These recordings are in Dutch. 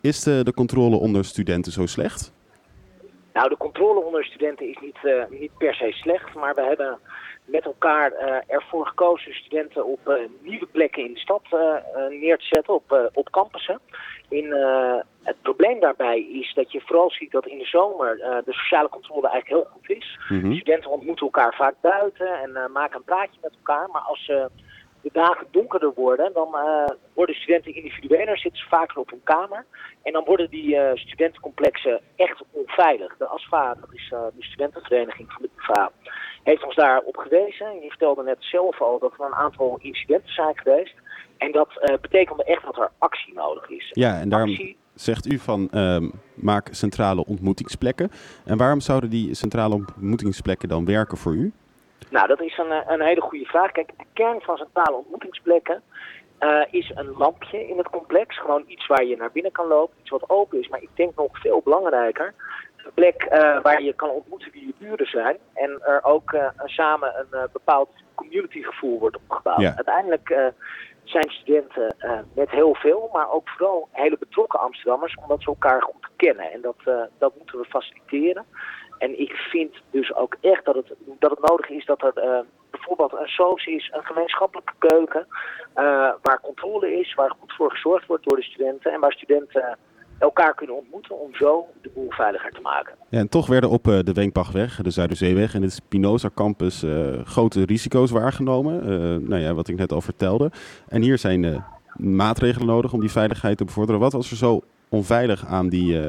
Is de controle onder studenten zo slecht? Nou, de controle onder studenten is niet per se slecht, maar we hebben met elkaar ervoor gekozen studenten op nieuwe plekken in de stad neer te zetten, op campussen. Het probleem daarbij is dat je vooral ziet dat in de zomer de sociale controle eigenlijk heel goed is. Mhm. Studenten ontmoeten elkaar vaak buiten en maken een praatje met elkaar, maar als de dagen donkerder worden, dan worden studenten individueler, zitten ze vaker op hun kamer. En dan worden die studentencomplexen echt onveilig. De ASFA, dat is de studentenvereniging van de UvA, heeft ons daarop gewezen. Je vertelde net zelf al dat er een aantal incidenten zijn geweest. En dat betekende echt dat er actie nodig is. Ja, en daarom zegt u van maak centrale ontmoetingsplekken. En waarom zouden die centrale ontmoetingsplekken dan werken voor u? Nou, dat is een hele goede vraag. Kijk, de kern van centrale ontmoetingsplekken is een lampje in het complex. Gewoon iets waar je naar binnen kan lopen, iets wat open is. Maar ik denk nog veel belangrijker, een plek waar je kan ontmoeten wie je buren zijn. En er ook samen een bepaald communitygevoel wordt opgebouwd. Ja. Uiteindelijk zijn studenten met heel veel, maar ook vooral hele betrokken Amsterdammers, omdat ze elkaar goed kennen. En dat moeten we faciliteren. En ik vind dus ook echt dat het nodig is dat er bijvoorbeeld een soos is, een gemeenschappelijke keuken, waar controle is, waar goed voor gezorgd wordt door de studenten en waar studenten elkaar kunnen ontmoeten om zo de boel veiliger te maken. Ja, en toch werden op de Wenkbachweg, de Zuiderzeeweg en de Spinoza Campus grote risico's waargenomen. Wat ik net al vertelde. En hier zijn maatregelen nodig om die veiligheid te bevorderen. Wat was er zo onveilig aan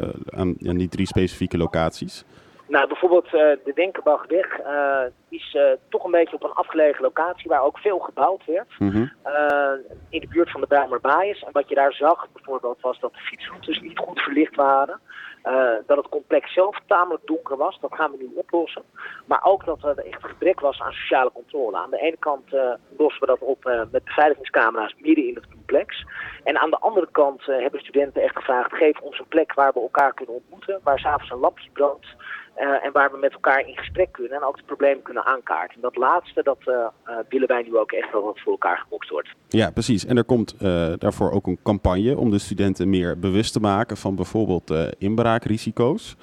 die 3 specifieke locaties? Nou, bijvoorbeeld de Wenkbachweg is toch een beetje op een afgelegen locatie waar ook veel gebouwd werd. Mm-hmm. In de buurt van de Bijlmerbaaiers. En wat je daar zag bijvoorbeeld was dat de fietsroutes niet goed verlicht waren. Dat het complex zelf tamelijk donker was. Dat gaan we nu oplossen. Maar ook dat er echt gebrek was aan sociale controle. Aan de ene kant lossen we dat op met beveiligingscamera's midden in het complex. En aan de andere kant hebben studenten echt gevraagd, geef ons een plek waar we elkaar kunnen ontmoeten. Waar s'avonds een lampje brandt. En waar we met elkaar in gesprek kunnen en ook de problemen kunnen aankaarten. En dat laatste, dat willen wij nu ook echt wel wat voor elkaar gebokst wordt. Ja, precies. En er komt daarvoor ook een campagne om de studenten meer bewust te maken van bijvoorbeeld inbraakrisico's.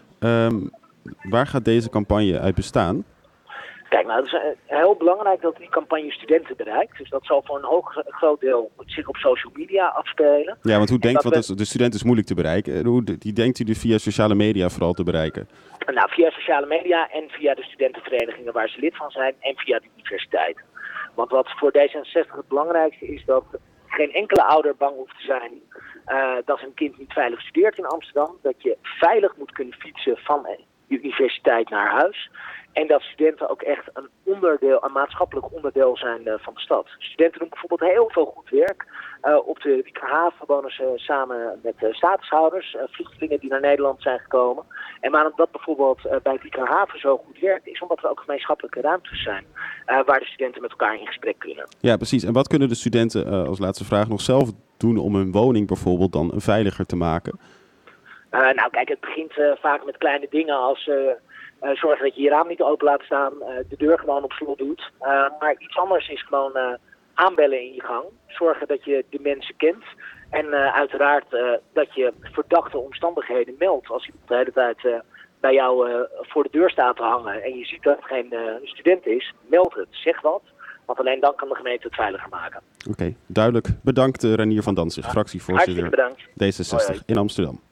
Waar gaat deze campagne uit bestaan? Kijk, nou, het is heel belangrijk dat die campagne studenten bereikt. Dus dat zal voor een groot deel zich op social media afspelen. Ja, want de student is moeilijk te bereiken. Die denkt u via sociale media vooral te bereiken? Nou, via sociale media en via de studentenverenigingen waar ze lid van zijn en via de universiteit. Want wat voor D66 het belangrijkste is dat geen enkele ouder bang hoeft te zijn dat zijn kind niet veilig studeert in Amsterdam. Dat je veilig moet kunnen fietsen van de universiteit naar huis. En dat studenten ook echt een maatschappelijk onderdeel zijn van de stad. Studenten doen bijvoorbeeld heel veel goed werk. Op de Wiekerhaven wonen ze samen met statushouders, vluchtelingen die naar Nederland zijn gekomen. En waarom dat bijvoorbeeld bij Wiekerhaven zo goed werkt, is omdat er ook gemeenschappelijke ruimtes zijn waar de studenten met elkaar in gesprek kunnen. Ja, precies. En wat kunnen de studenten als laatste vraag nog zelf doen om hun woning bijvoorbeeld dan veiliger te maken? Nou kijk, het begint vaak met kleine dingen als zorgen dat je je raam niet open laat staan, de deur gewoon op slot doet. Maar iets anders is gewoon aanbellen in je gang. Zorgen dat je de mensen kent. En uiteraard dat je verdachte omstandigheden meldt. Als iemand de hele tijd bij jou voor de deur staat te hangen en je ziet dat het geen student is, meld het. Zeg wat. Want alleen dan kan de gemeente het veiliger maken. Oké, duidelijk. Bedankt Ranier van Danzig, fractievoorzitter Hartstikke bedankt. D66 in Amsterdam.